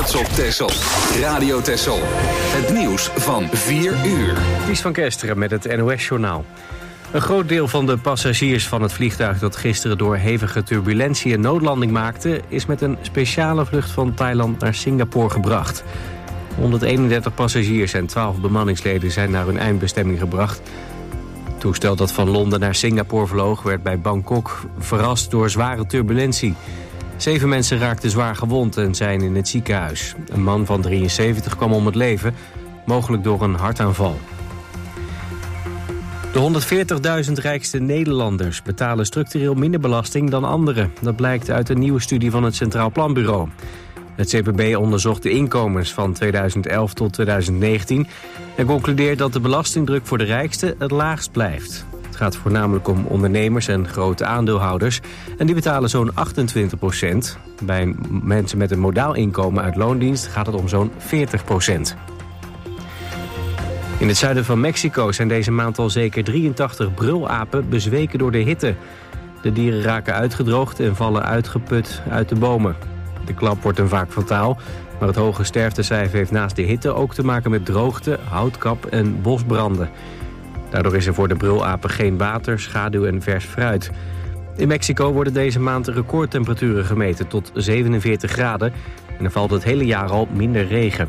trots op Texel. Radio Texel. Het nieuws van 4 uur. Ties van Kesteren met het NOS-journaal. Een groot deel van de passagiers van het vliegtuig dat gisteren door hevige turbulentie een noodlanding maakte, is met een speciale vlucht van Thailand naar Singapore gebracht. 131 passagiers en 12 bemanningsleden zijn naar hun eindbestemming gebracht. Het toestel dat van Londen naar Singapore vloog werd bij Bangkok verrast door zware turbulentie. 7 mensen raakten zwaar gewond en zijn in het ziekenhuis. Een man van 73 kwam om het leven, mogelijk door een hartaanval. De 140.000 rijkste Nederlanders betalen structureel minder belasting dan anderen. Dat blijkt uit een nieuwe studie van het Centraal Planbureau. Het CPB onderzocht de inkomens van 2011 tot 2019... en concludeert dat de belastingdruk voor de rijksten het laagst blijft. Het gaat voornamelijk om ondernemers en grote aandeelhouders. En die betalen zo'n 28%. Bij mensen met een modaal inkomen uit loondienst gaat het om zo'n 40%. In het zuiden van Mexico zijn deze maand al zeker 83 brulapen bezweken door de hitte. De dieren raken uitgedroogd en vallen uitgeput uit de bomen. De klap wordt dan vaak fataal, maar het hoge sterftecijfer heeft naast de hitte ook te maken met droogte, houtkap en bosbranden. Daardoor is er voor de brulapen geen water, schaduw en vers fruit. In Mexico worden deze maand recordtemperaturen gemeten tot 47 graden en er valt het hele jaar al minder regen.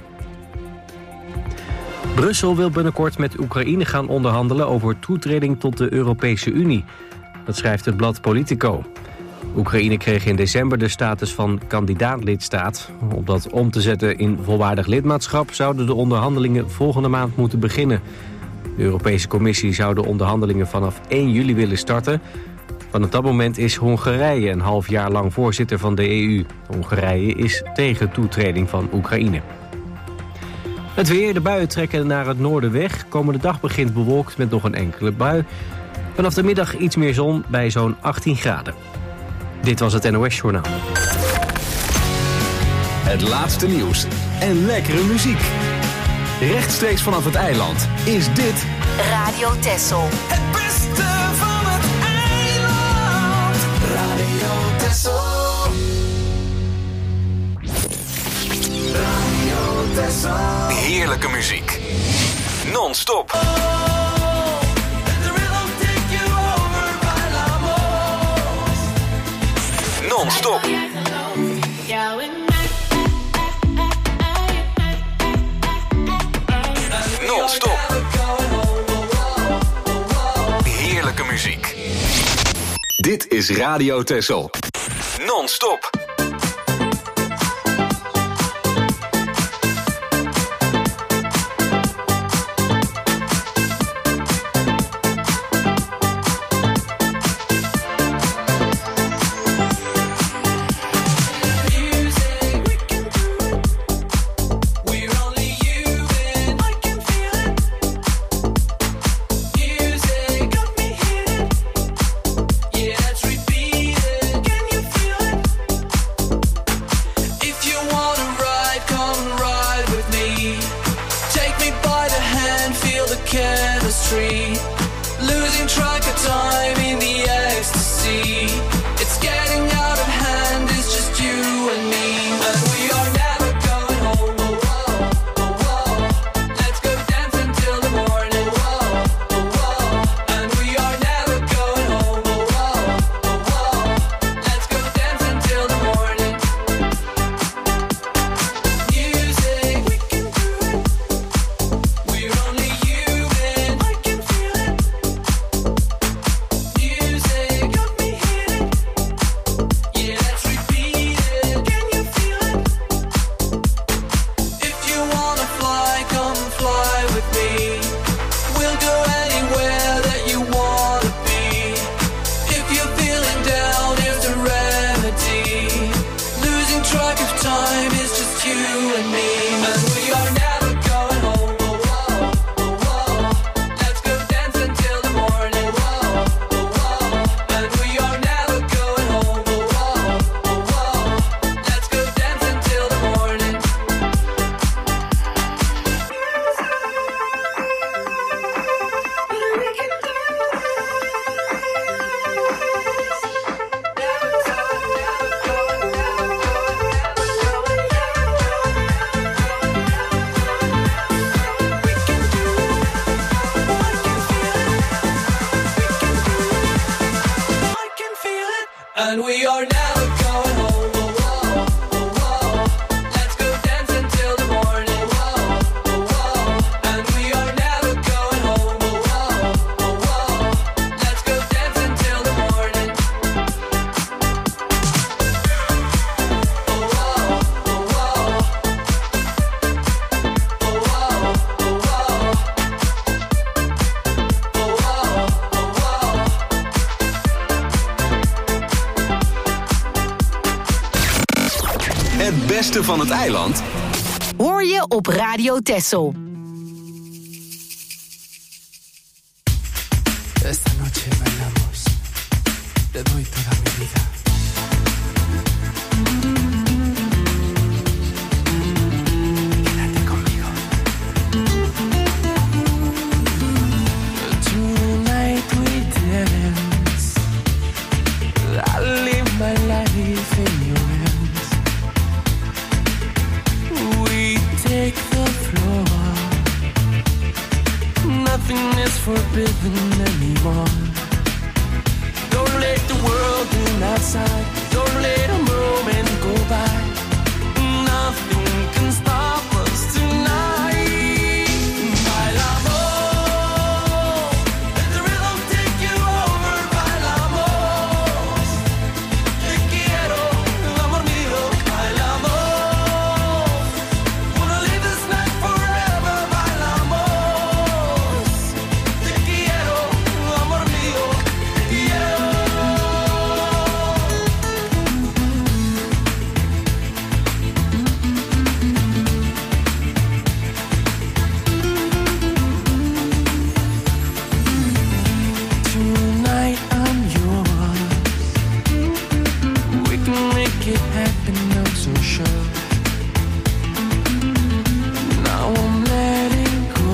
Brussel wil binnenkort met Oekraïne gaan onderhandelen over toetreding tot de Europese Unie. Dat schrijft het blad Politico. Oekraïne kreeg in december de status van kandidaat-lidstaat. Om dat om te zetten in volwaardig lidmaatschap zouden de onderhandelingen volgende maand moeten beginnen. De Europese Commissie zou de onderhandelingen vanaf 1 juli willen starten. Vanaf dat moment is Hongarije een half jaar lang voorzitter van de EU. Hongarije is tegen toetreding van Oekraïne. Het weer, de buien trekken naar het noorden weg. Komende dag begint bewolkt met nog een enkele bui. Vanaf de middag iets meer zon bij zo'n 18 graden. Dit was het NOS-journaal. Het laatste nieuws en lekkere muziek. Rechtstreeks vanaf het eiland is dit Radio Texel. Het beste van het eiland. Radio Texel. Radio Texel. heerlijke muziek. Non-stop. Non-stop. Non-stop. Heerlijke muziek. Dit is Radio Texel. Non-stop. beste van het eiland hoor je op Radio Texel. Esta noche bailamos, te doy toda mi vida. Quédate conmigo. Tonight we dance. I live my life in your hands. We take the floor. Nothing is forbidden anymore. Don't let the world in outside. Don't let a moment go by. Nothing can stop us tonight. Bailamos, let the rhythm take you over. Bailamos, te quiero, amor mío. Bailamos, wanna live this night forever. Bailamos, te quiero, amor mío. Tonight I'm yours. We can make it happen, I'm so sure. Now I'm letting go.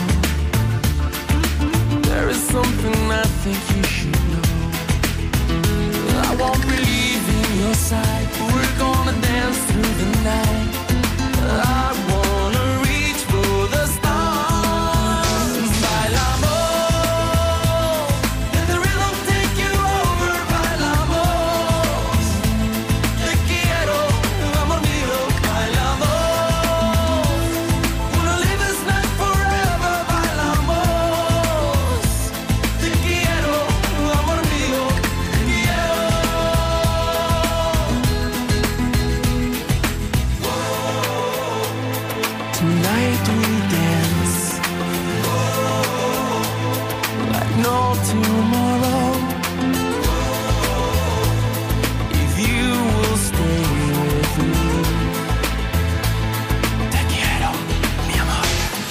There is something I think you should know. I won't believe in your side. We're gonna dance through the night. I wanna reach for the stars. Bailamos, let the rhythm take you over. Bailamos, te quiero, amor mío. Bailamos, wanna live this night forever. Bailamos, te quiero, amor mío. Tonight we dance like no tomorrow. If you will stay with me, te quiero, mi amor.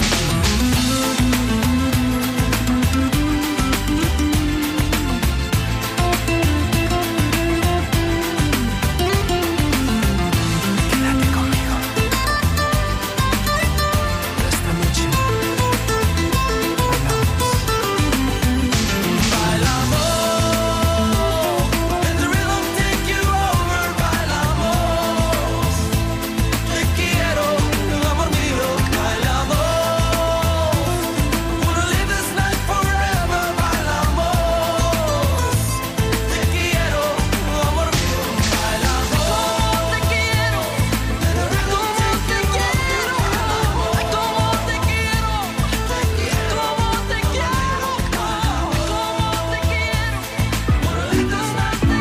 Quédate conmigo. Esta noche bailamos, let the rhythm take you over. Bailamos, te quiero, amor mío. Bailamos, wanna live this night forever. Bailamos, te quiero, amor mío. Bailamos, te quiero, let the rhythm take you over. Como te quiero, como te quiero, como te quiero, wanna live this night, te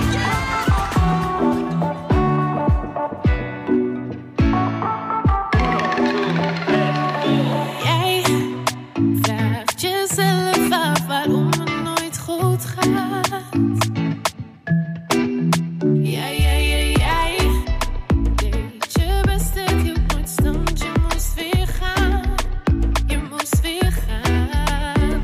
Jij vraagt jezelf af waarom het nooit goed gaat. Jij deed je best, het hield nooit stand. Je moest weer gaan, je moest weer gaan.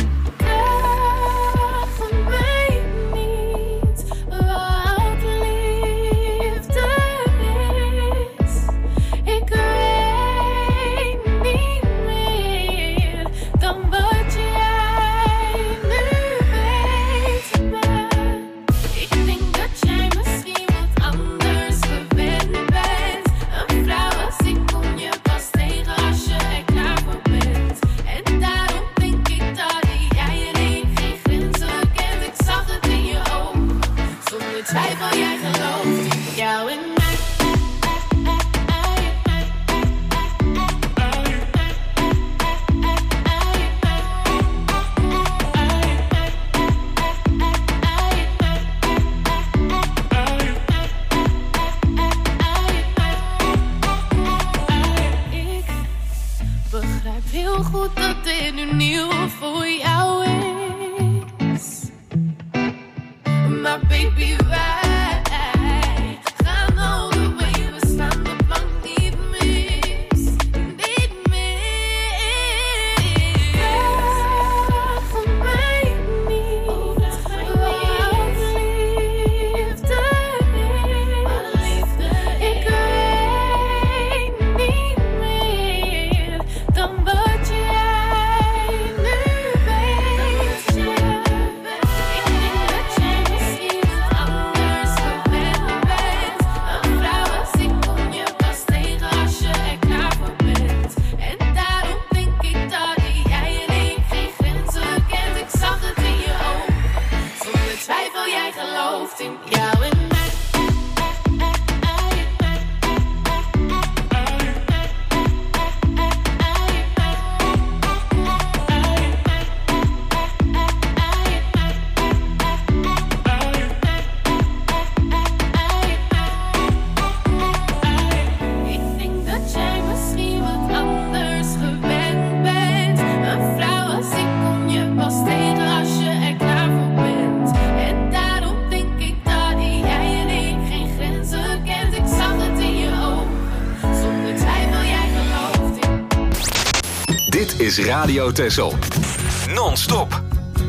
Vraag mij niet wat liefde is. Ik weet niet meer dan wat jij nu weet. Maar ik denk dat jij misschien wat anders gewend bent. Een vrouw als ik kom je pas tegen als je er klaar voor bent. En daarom denk ik dat jij en ik geen grenzen kent. Ik zag het in je ogen, zonder twijfel jij gelooft in jou en mij. Ik begrijp heel goed dat dit nu nieuw voor jou is. Maar baby, wij gaan all the way. We staan de plank is Radio Texel. Non-stop.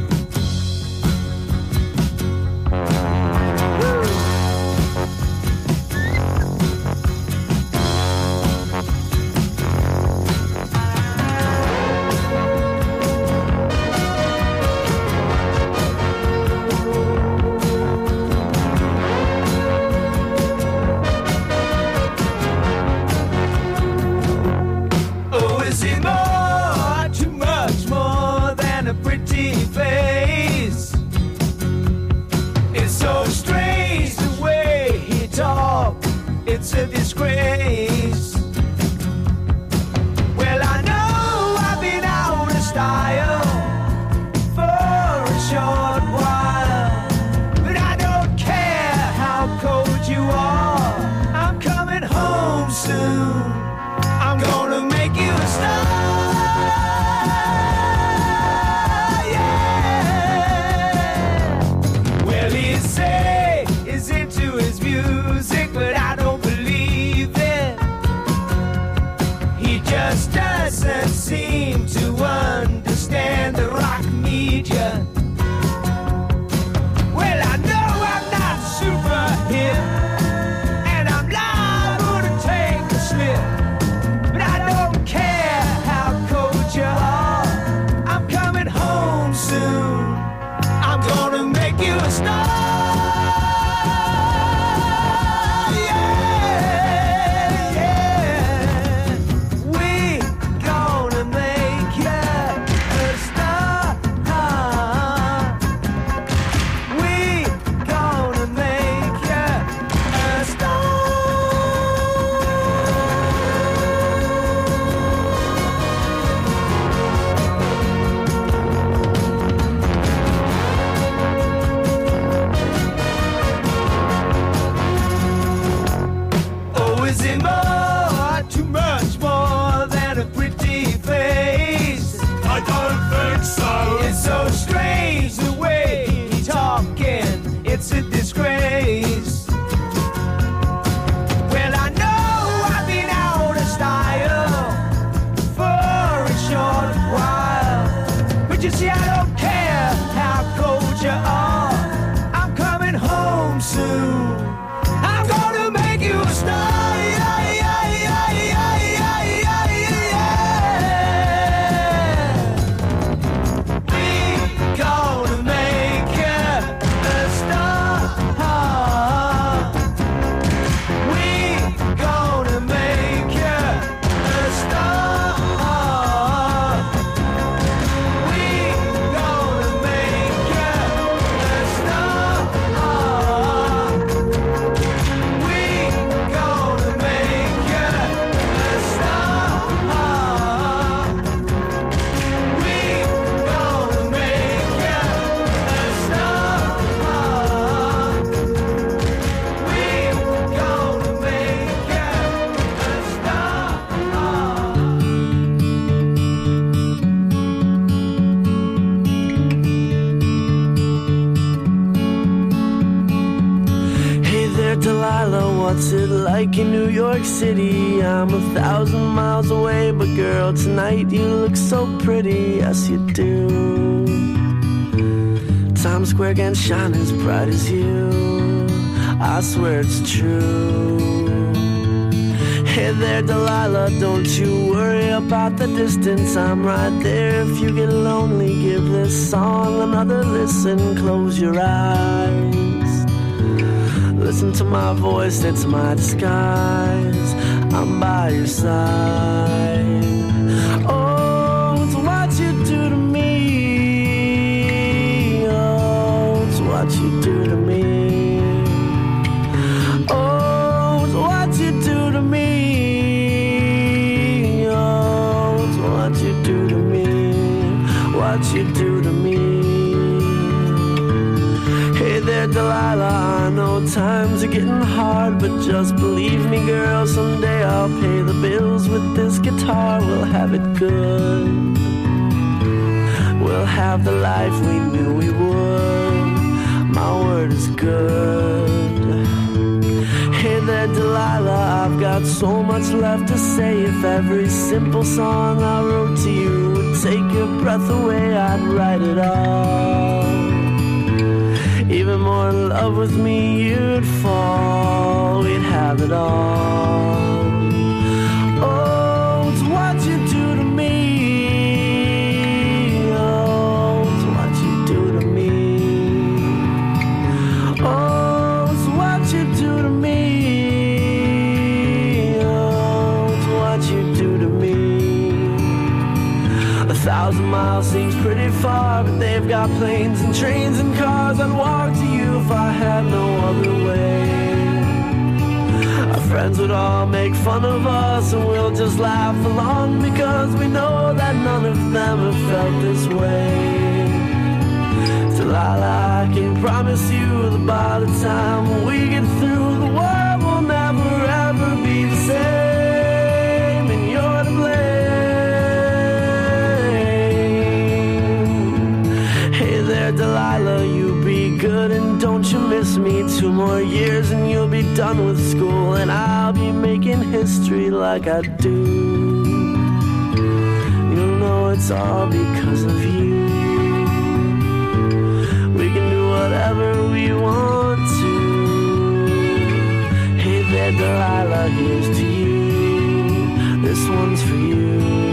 In New York City, I'm 1,000 miles away, but girl, tonight you look so pretty, yes you do. Times Square can't shine as bright as you, I swear it's true. Hey there, Delilah, don't you worry about the distance, I'm right there. If you get lonely, give this song another listen, close your eyes. Listen to my voice, it's my disguise. I'm by your side. Oh, it's what you do to me. Oh, it's what you do to me. Oh, it's what you do to me. Oh, it's what you do to me. What you do to me. Hey there, Delilah, I know times are getting hard, but just believe me, girl, someday I'll pay the bills with this guitar. We'll have it good. We'll have the life we knew we would. My word is good. Hey there, Delilah, I've got so much left to say. If every simple song I wrote to you would take your breath away, I'd write it all. Even more in love with me, you'd fall. We'd have it all. Oh, it's what you do to me. Oh, it's what you do to me. Oh, it's what you do to me. Oh, it's what you do to me. 1,000 miles seems pretty far, but they've got planes and trains and cars. I'd walk to you if I had no other way. Our friends would all make fun of us, and we'll just laugh along because we know that none of them have felt this way. Delilah, I can promise you that by the time we get through, the world will never ever be the same, and you're to blame. Delilah, you be good and don't you miss me. 2 more years and you'll be done with school, and I'll be making history like I do. You know it's all because of you. We can do whatever we want to. Hey there, Delilah, here's to you. This one's for you.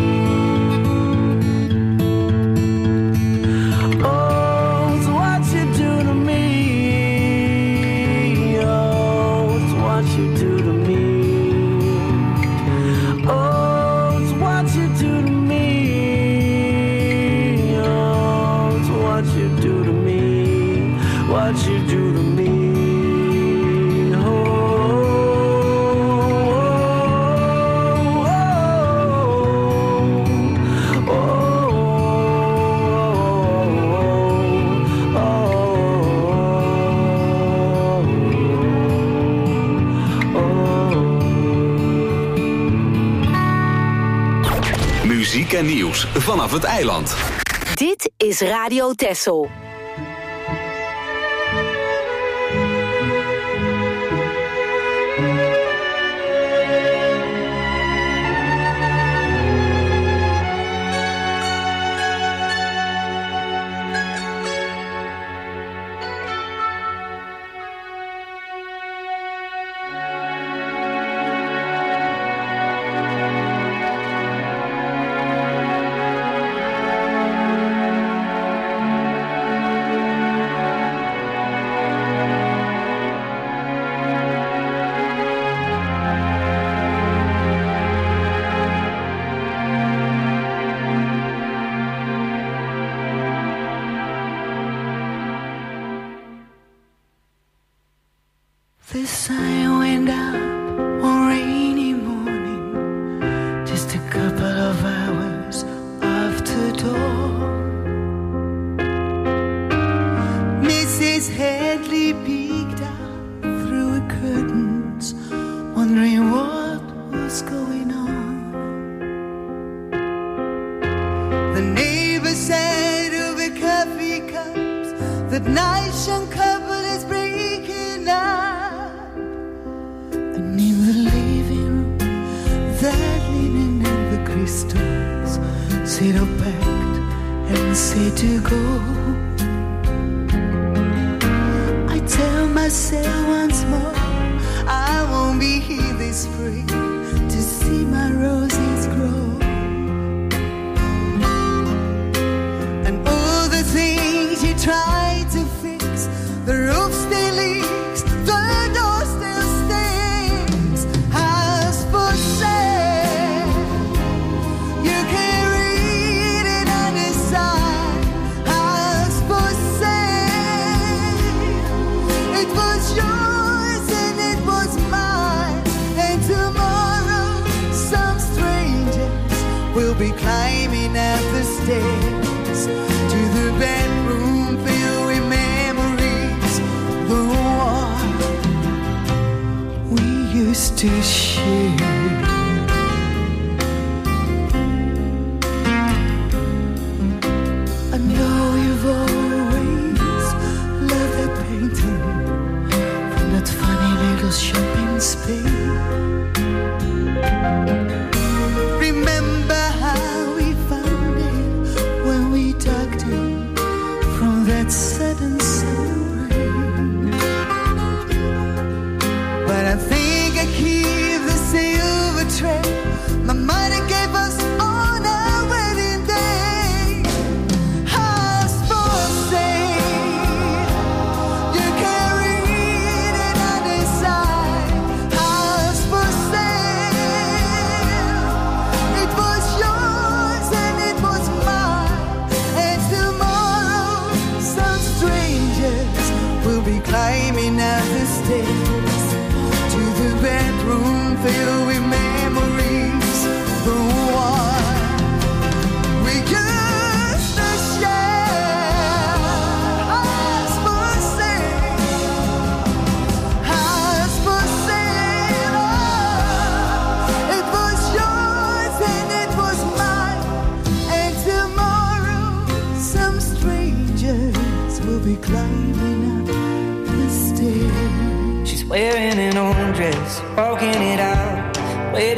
Muziek en nieuws vanaf het eiland. Dit is Radio Texel. The sun went down one rainy morning, just a couple of hours after dawn. Mrs. Hadley peeked out through her curtains, wondering what was going on. The neighbor said over coffee cups that nice young couple is breaking up. And in the living room, that linen and the crystals sit up packed and say to go. I tell myself once more, I won't be here this spring to see my roses grow. And all the things you tried to fix, the roof still leaks, the door still stinks. House for sale, you can read it on the sign. House for sale, it was yours and it was mine. And tomorrow some strangers will be climbing up the stairs to the bedroom filled with memories, the one we used to share. I know you've always loved that painting from that funny little shop in Spain. Remember how we found it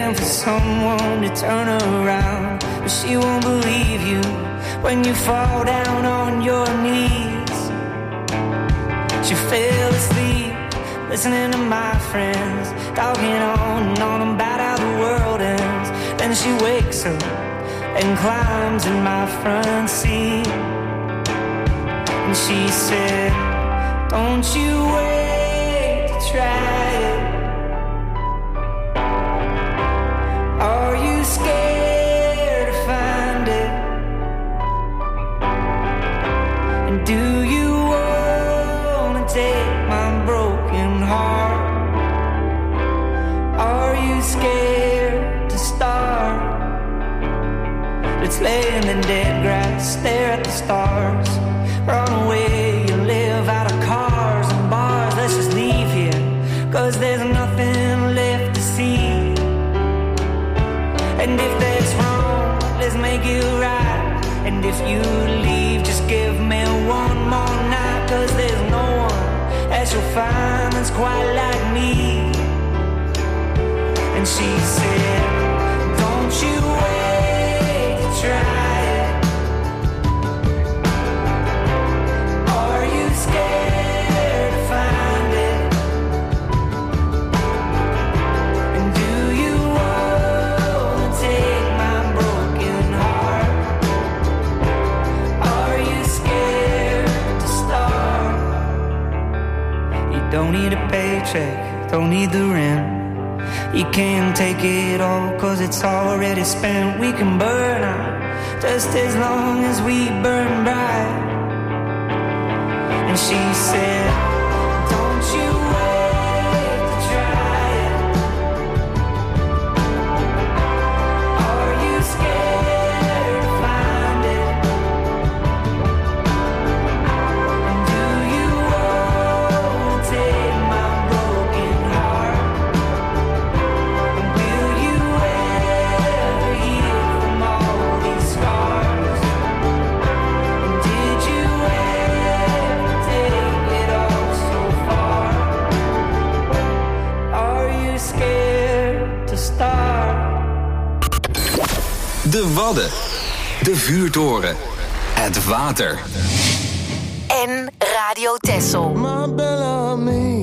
begging for someone to turn around, but she won't believe you when you fall down on your knees. She fell asleep listening to my friends talking on about how the world ends. Then she wakes up and climbs in my front seat, and she said, don't you wait to try it. Are you scared to find it? And do you wanna take my broken heart? Are you scared to start? Let's lay in the dead grass, stare at the stars, run away and live out of cars and bars. Let's just leave here, 'cause there's nothing left to see. And if that's wrong, let's make it right. And if you leave, just give me one more night, 'cause there's no one that you'll find that's quite like me. And she said, don't you wait to try it. Are you scared to find it? And do you wanna take my broken heart? Are you scared to start? You don't need a paycheck, don't need the rent. You can't take it all, 'cause it's already spent. We can burn out just as long as we burn bright. And she said, don't you wait to try it. Are you scared to find it? And do you wanna take my broken heart? And will you ever heal from all these scars? And did you ever take it all so far? Are you scared to start? De Wadden. De Vuurtoren. Het water. En Radio Texel. My Bellamy,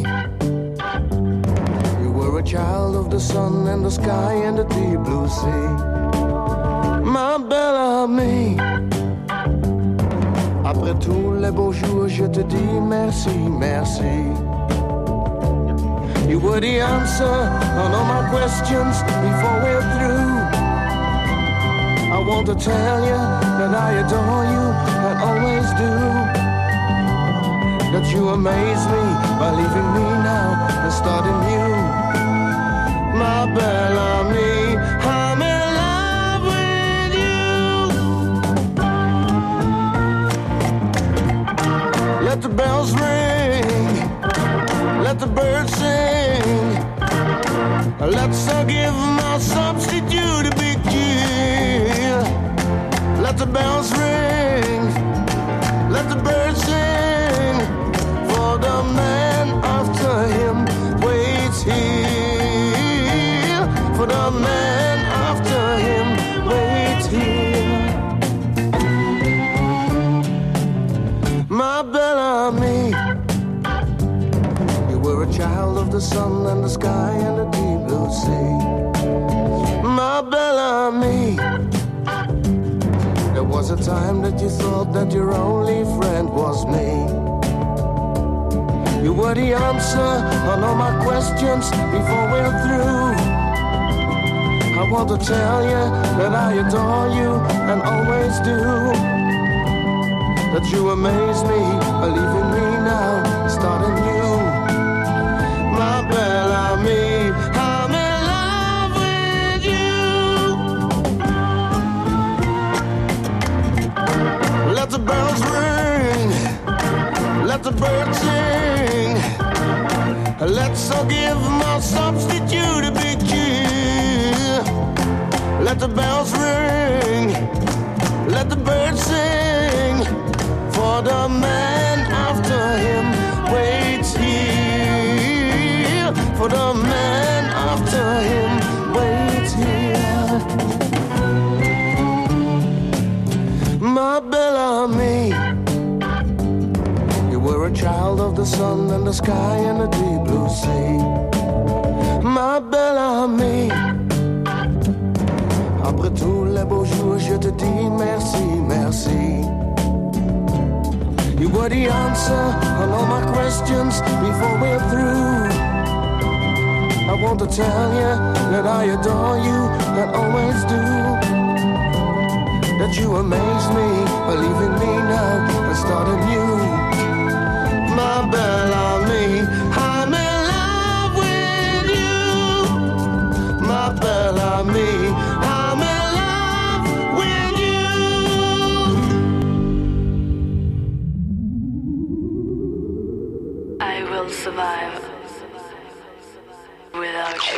you were a child of the sun and the sky and the deep blue sea. My Bellamy, après tous les beaux jours, je te dis merci, merci. You were the answer on all my questions before we're through. I want to tell you that I adore you and always do. That you amaze me by leaving me now and starting new. My Bellamy, I'm in love with you. Let the bells ring, let the birds sing. Let's give my substitute a big cheer. Let the bells ring, let the birds sing. For the man after him waits here. For the man after him waits here. My Bellamy, you were a child of the sun and the sky and the deep blue sea. My Bellamy, there was a time that you thought that your only friend was me. You were the answer on all my questions before we're through. I want to tell you that I adore you and always do. That you amaze me, leaving me now, starting new. My Bellamy, I'm in love with you. Let the bells ring, let the birds sing. Let's all give my substitute a big cheer. Let the bells ring, let the birds sing. For the man after him waits here. For the man after him waits here. in the sky and the deep blue sea. Ma belle amie, après tous les beaux jours, je te dis merci, merci. You were the answer on all my questions before we're through. I want to tell you that I adore you, and always do. That you amaze me, believe in me now, and start anew. My belle amie, I'm in love with you. My belle amie, I'm in love with you. I will survive without you.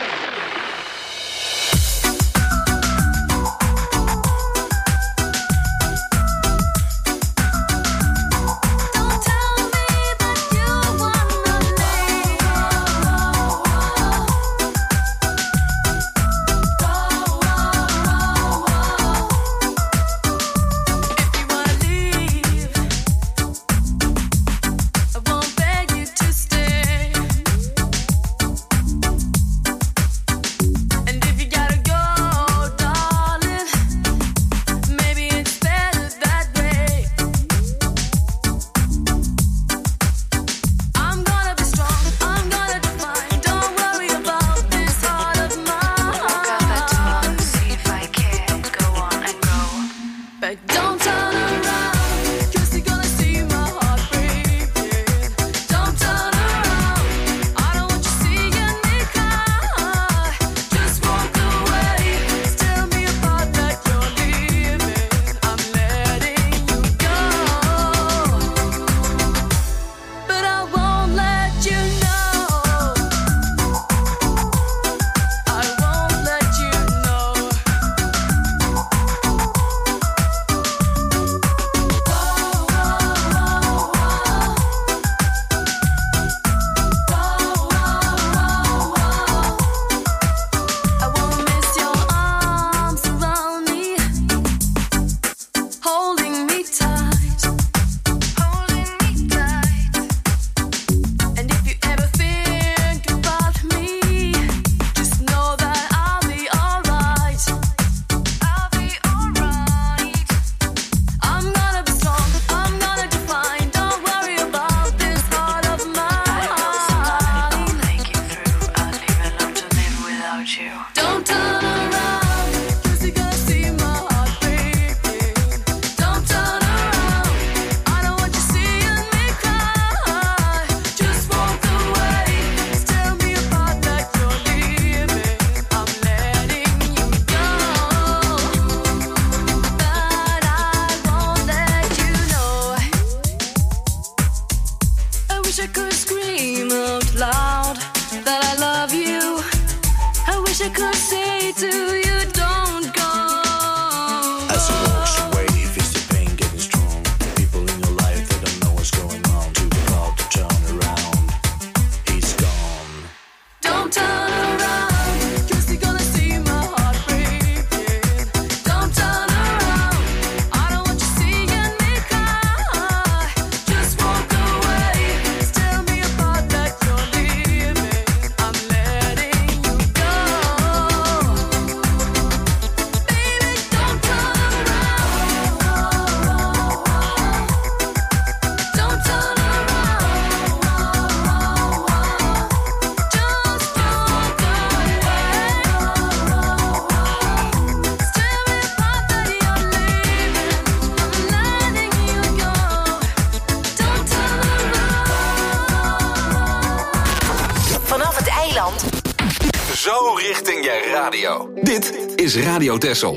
Zo richting je radio. Dit is Radio Texel.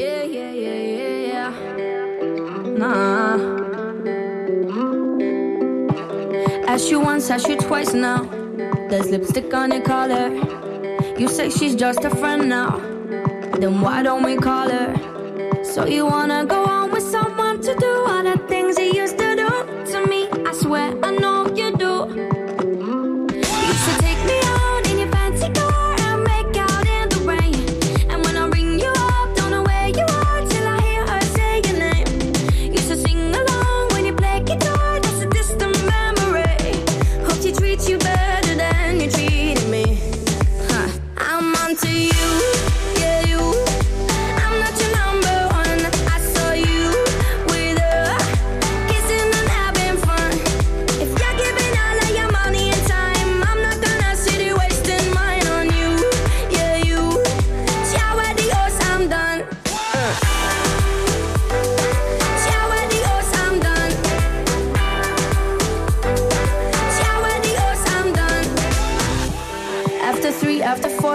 Nah. Asked you once, asked you twice now. There's lipstick on your collar. You say she's just a friend now. Then why don't we call her? So you wanna go on with someone to do all the things he used to do to me? I swear I know you do. You used to take me out in your fancy car and make out in the rain. And when I ring you up, don't know where you are till I hear her say your name. Used to sing along when you play guitar, just a distant memory. Hope you treat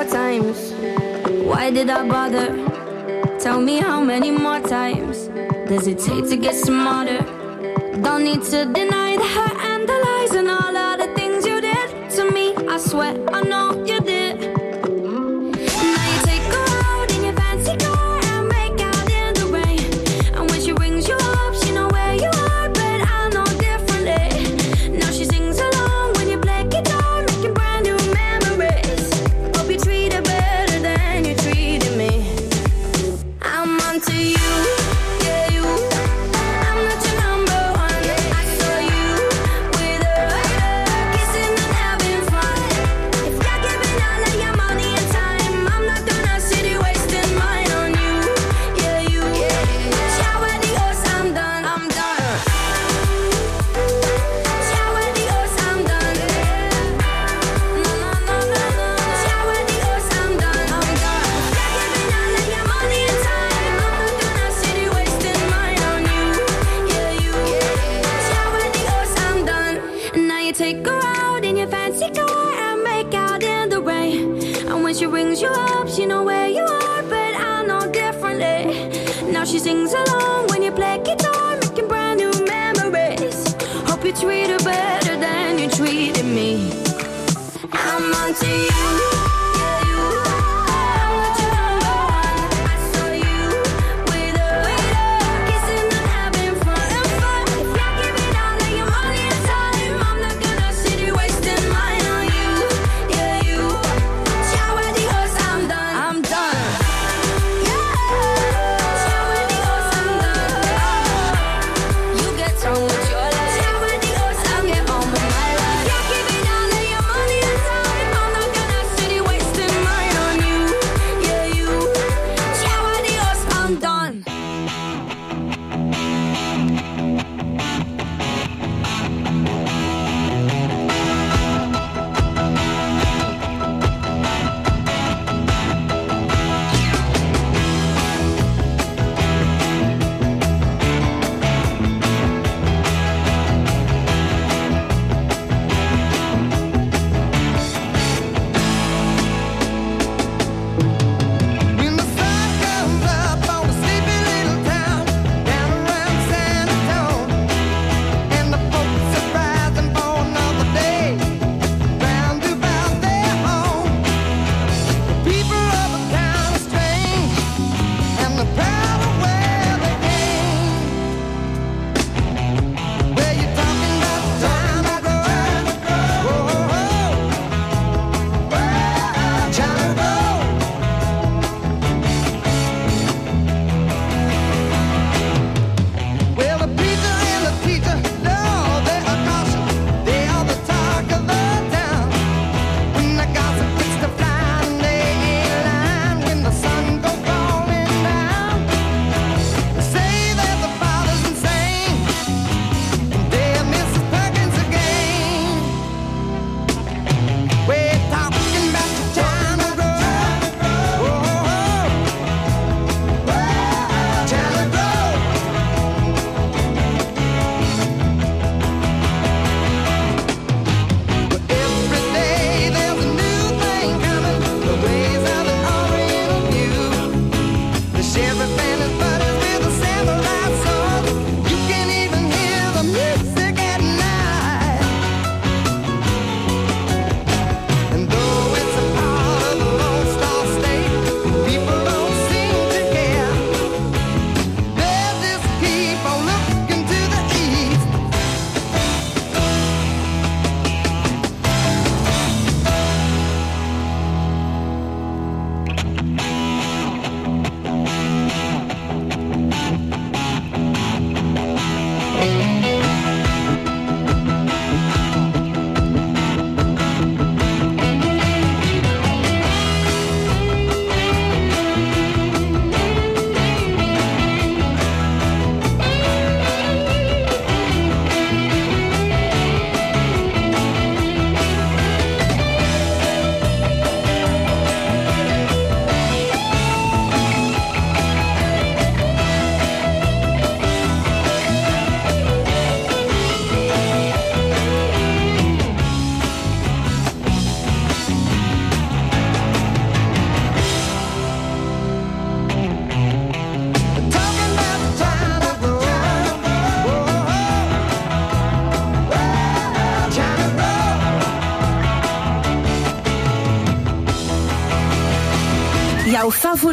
times. Why did I bother? Tell me how many more times does it take to get smarter? Don't need to deny the hurt and the lies and all of the things you did to me. I swear I know you did. Now you take her out in your fancy car and make out in the rain. And when she rings you up, she know where you are, but I know differently. Now she sings along when you play guitar, making brand new memories. Hope you treat her better than you treated me. I'm onto you, yeah you. I'm not your number one. I saw you with her, kissing and having fun. If you're giving all of your money and time, I'm not gonna sit here wasting mine on you, yeah you. Ciao adios, I'm done, I'm done. Ciao adios, I'm done. No, no, no, no, no. Ciao adios, I'm done, I'm done. If you're giving all of your money and time, I'm not gonna sit here wasting mine on you, yeah you. Ciao adios, I'm done. And now you take her out in your fancy car and make out in the rain. And when she rings you up, she know where you are, but I know differently. Now she sings along when you play guitar, making brand new memories. Hope you treat her better than you treated me. I'm onto you, yeah you. I'm not your number one. I saw you with her, kissing and having fun. If you're giving all of your money and time, I'm not gonna sit here wasting mine on you, yeah you. Ciao adios, I'm done, I'm done. Yeah. Ciao adios, I'm done. You get on with your life. Ciao adios, I'll get on with my life. If you're giving all of your money and time, I'm not gonna sit here wasting mine on you, yeah you. Ciao adios, I'm done. When the sun comes up on a sleepy little town down around San Antonio, and the folks are rising for another day round about their home, the people of the town are strange and they're proud of where they came. Where you talking about the time I go? Oh, time I go. Well, the preacher and the teacher, no, they are caution. They are the talk of the town. When the gossip gets to flying, they ain't lying. When the sun goes falling down, they say that the father's insane. They're Mrs. Perkins again. We're talking about the time I go. Time I go. Every day there's a new thing coming. The ways of the Orient View. The sheriff and his buddies with a samurai sword. You can even hear the music at night. And though it's a part of the Lone Star State, people don't seem to care. They'll just keep on looking to the east.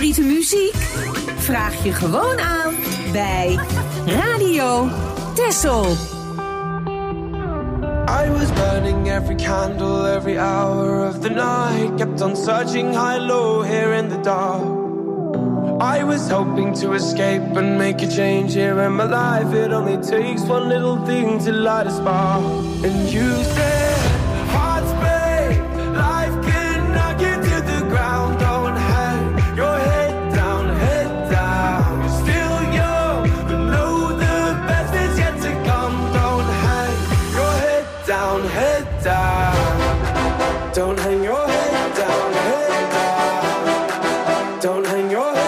favoriete muziek? Vraag je gewoon aan bij Radio Tessel. I was burning every candle, every hour of the night. Kept on searching high, low, here in the dark. I was hoping to escape and make a change here in my life. It only takes one little thing to light a spark. And you said, hearts break, life can knock you to the ground. Don't hang your head down, head down. You're still young, but know the best is yet to come. Don't hang your head down, head down. Don't hang your head down, head down. Don't hang your head.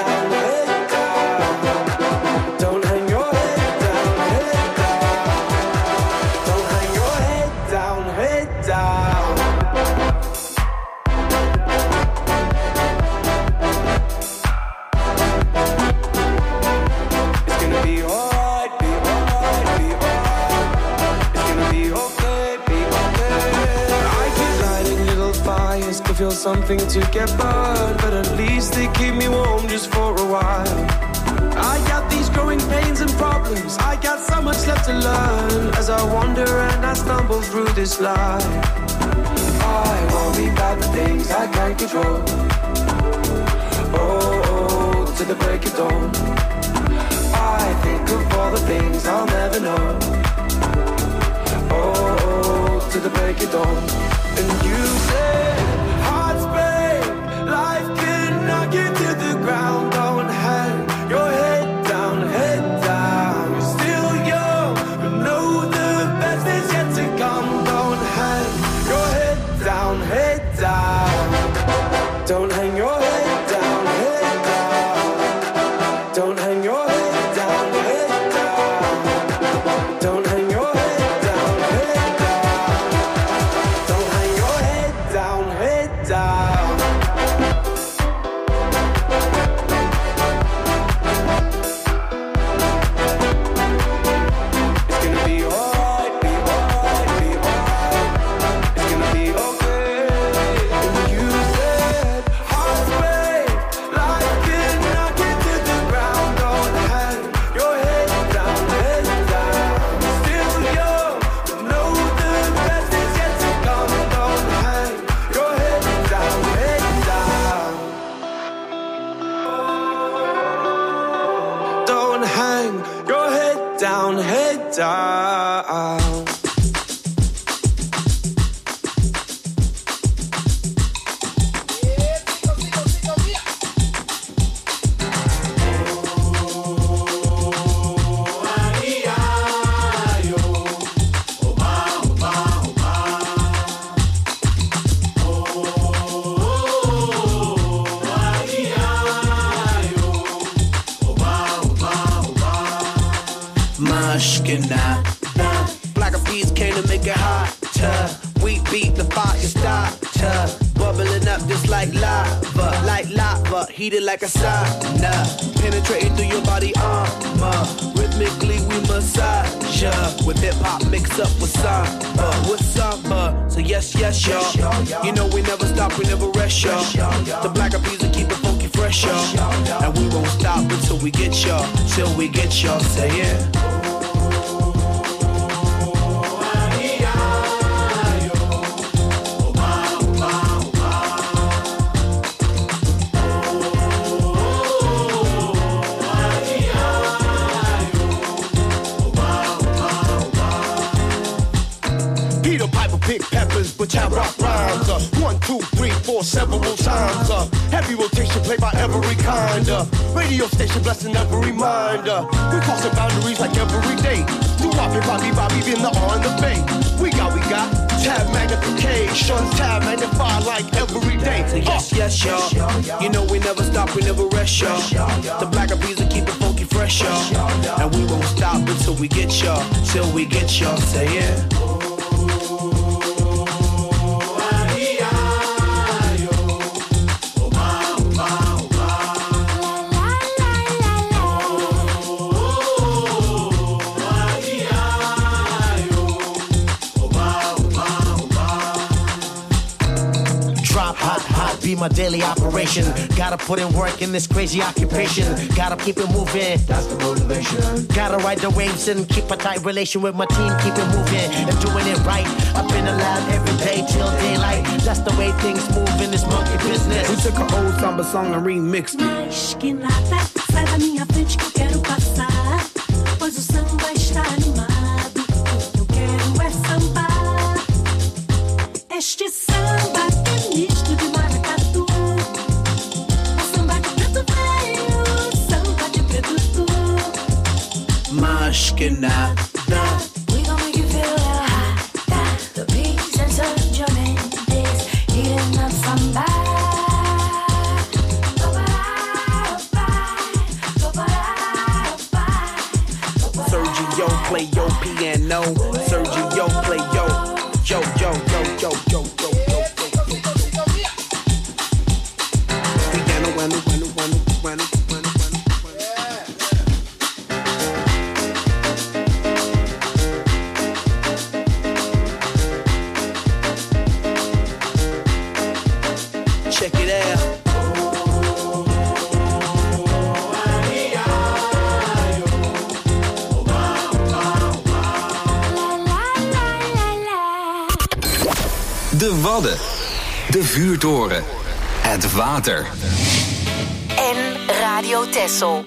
Feel something to get burned, but at least they keep me warm just for a while. I got these growing pains and problems, I got so much left to learn. As I wander and I stumble through this life, I worry about the things I can't control. Oh, to the break of dawn, I think of all the things I'll never know. Oh, to the break of dawn. And you say life can knock you to the ground. Don't hang your head down, head down. You're still young, but know the best is yet to come. Don't hang your head down, head down. Don't hang your head down, head down. Don't hang your head down, head down. Don't hang your head down, head down. Don't hang your head down, head down. Down, head down. Black eyed peas came to make it hotter. We beat the fire starter. Bubbling up just like lava, heated like a sauna. Penetrating through your body armor. Rhythmically we massage ya. With hip hop mixed up with samba. So yes, y'all. You know we never stop, we never rest, y'all. The black eyed peas will keep it funky fresh, y'all. And we won't stop until we get y'all. Till we get y'all, say yeah. Big peppers, but I rock rhymes. 1, 2, 3, 4, several times. Heavy rotation played by every kind. Radio station blessing every mind. We crossing boundaries like every day. Do Bobby, in the on the bay. We got tab magnification, tab magnify like every day. So yes, y'all. You know we never stop, we never rest, y'all. The black eyed peas will keep it funky fresh, y'all. And we won't stop until we get y'all. Till we get y'all, say yeah. Be my daily operation. Gotta put in work in this crazy occupation. Gotta keep it moving, that's the motivation. Gotta ride the waves and keep a tight relation with my team. Keep it moving and doing it right. I've been allowed every day till daylight. That's the way things move in this monkey business. We took an old samba song and remixed it. Mas que nada, sai da minha frente que eu quero passar. Pois o samba está animado. O que eu quero é sambar. Este samba que é misto de maracatu. O samba de preto velho, o samba de preto tu. Mas que nada. We gon' make you feel hot. The beats and such your days, heating up samba. Sergio, play your piano. Sergio, play yo, yo, yo, yo, yo, yo, yo, yo, yo. Piano, bueno, bueno, bueno, bueno, bueno, check it out. De Wadden. De Vuurtoren. Het water. En Radio Texel.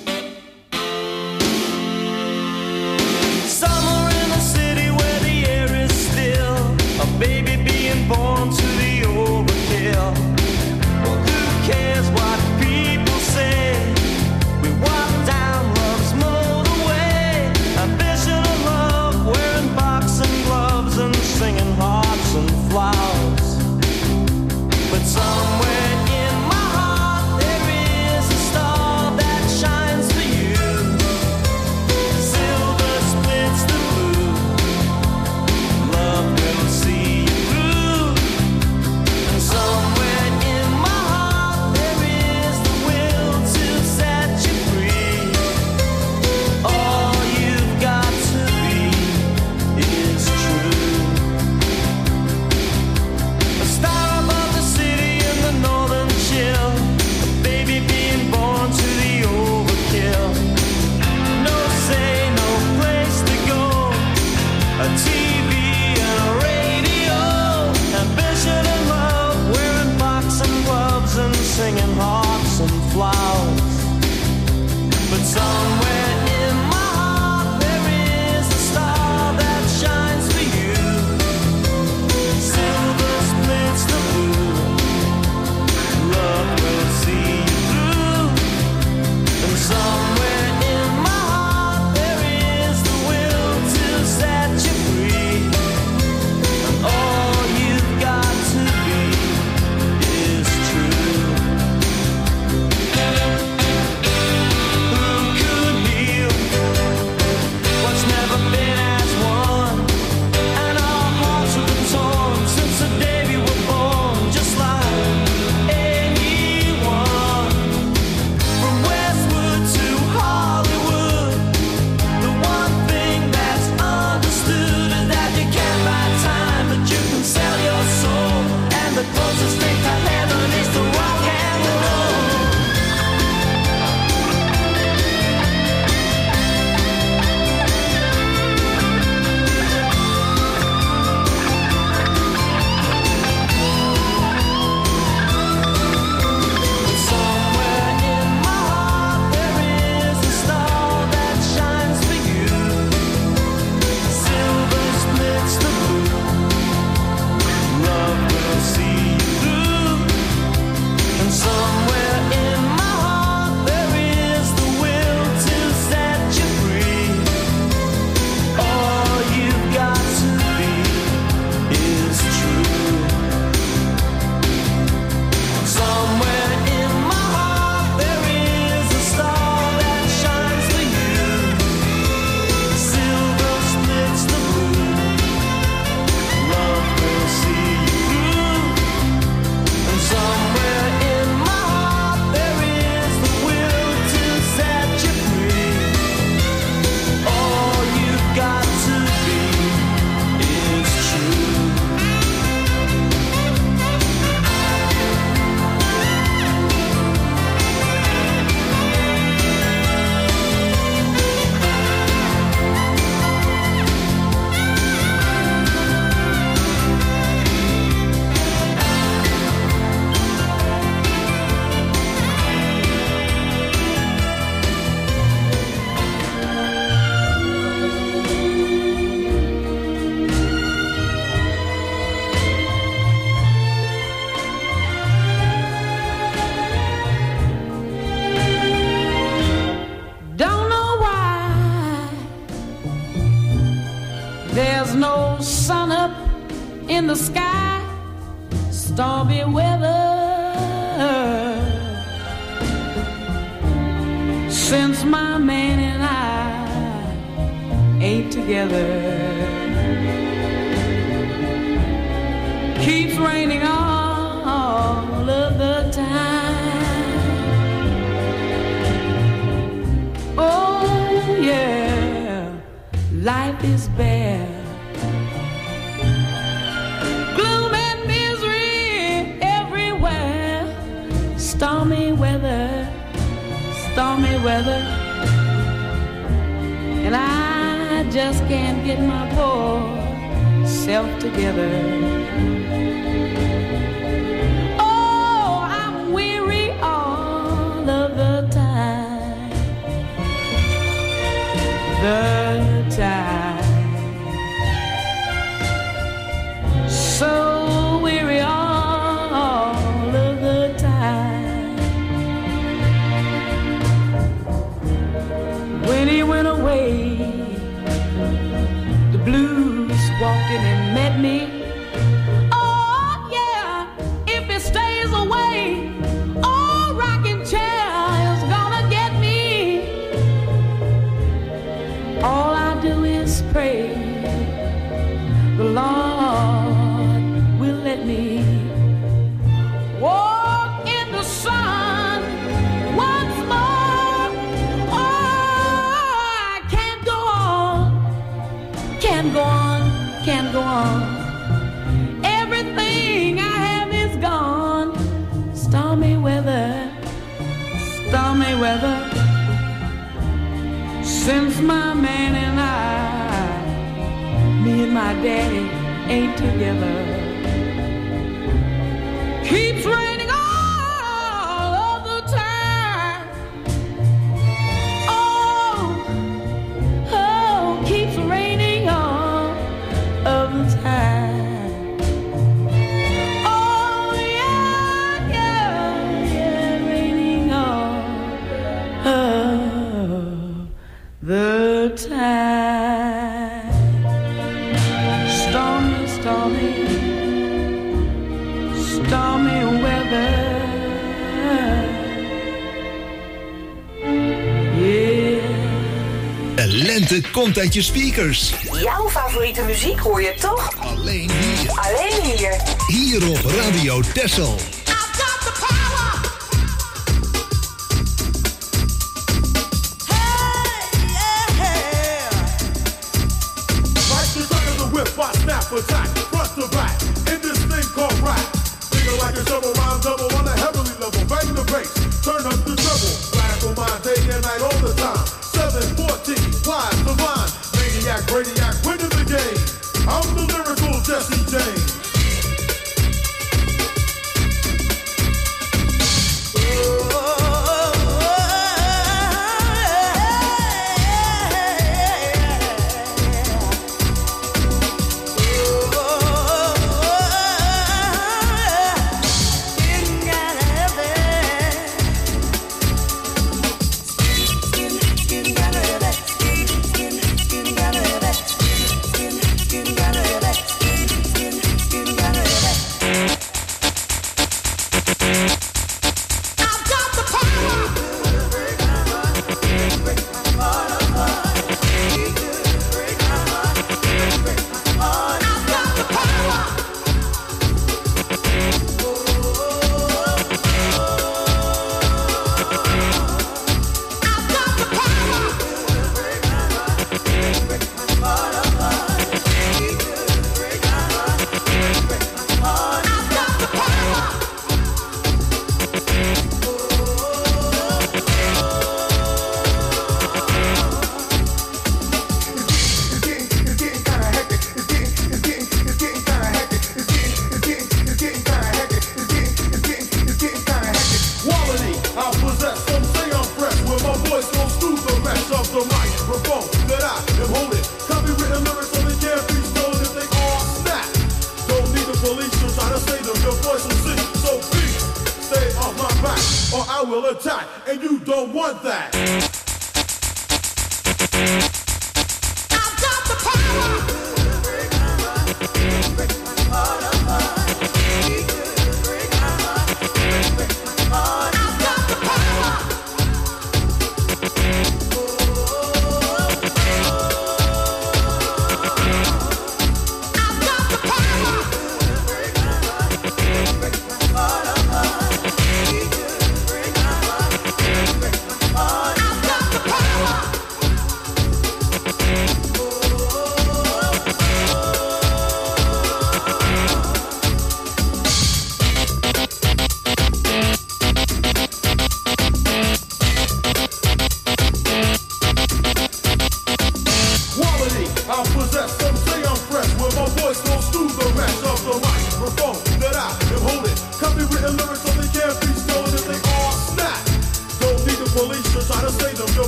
Somewhere in a city where the air is still, a baby being born to the overkill. Well, who cares what people say? We walk down love's motorway, a vision of love, wearing boxing gloves and singing hearts and flowers. But somewhere in my heart there is a star that shines for you. Silver splits the blue. Love will see you through. no sun up in the sky, stormy weather. Since my man and I ain't together. Keeps raining all of the time. Oh yeah, life is bare. Gloom and misery everywhere. Stormy weather, stormy weather. And I just can't get my poor self together. Oh, I'm weary all of the time. The time. So weary all of the time. When he went away, the blues walked in and met me. Oh yeah, if he stays away, oh, rocking chair is gonna get me. All I do is pray the Lord will let me walk in the sun once more. Oh, I can't go on, can't go on, can't go on. Everything I have is gone. Stormy weather, stormy weather. Since my man and I, me and my daddy ain't together. Keeps raining all of the time. Oh, oh, keeps raining all of the time. Oh yeah, yeah, yeah, raining all of the time. Stormy, stormy, stormy weather. De lente komt uit je speakers. Jouw favoriete muziek hoor je toch? Alleen hier. Alleen hier. Hier op Radio Texel. Attack, front to back, in this thing called rap. Thinking like a double rhyme double on a heavenly level. Bang the bass, turn up the treble. Blast on my day and night all the time. 714, wise the mind. Maniac, radiac, winning the game. I'm the lyrical Jesse James. I will attack, and you don't want that. I've got the power.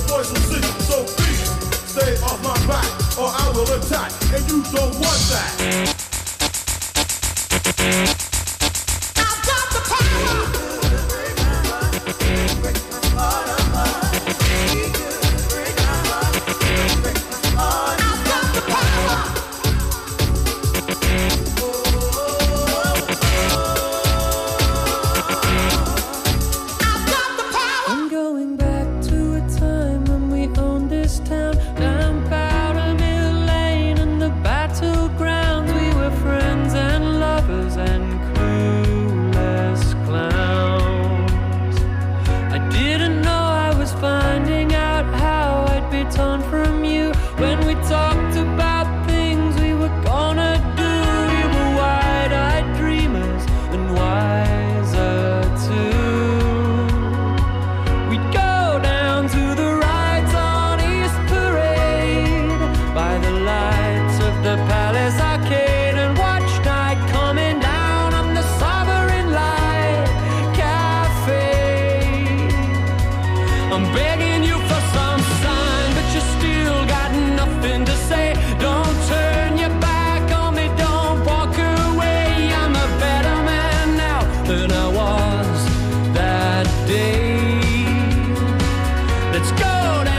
your voice will sing. So please, stay off my back, or I will attack, and you don't want that. I've got the power. I'm going back to a time when we owned this town, down Powder Mill Lane and the battlegrounds. We were friends and lovers and cool as clowns. I didn't know I was finding out how I'd be torn from you when we talked about things we were gonna do. We were wide-eyed dreamers and wiser too. We'd go down to the rides on East Parade by the lights of the Palace Arcade and watch night coming down on the Sovereign Light Cafe. I'm begging you for some sign, but you still got nothing to say. Don't turn your back on me, don't walk away. I'm a better man now than I was that day. Let's go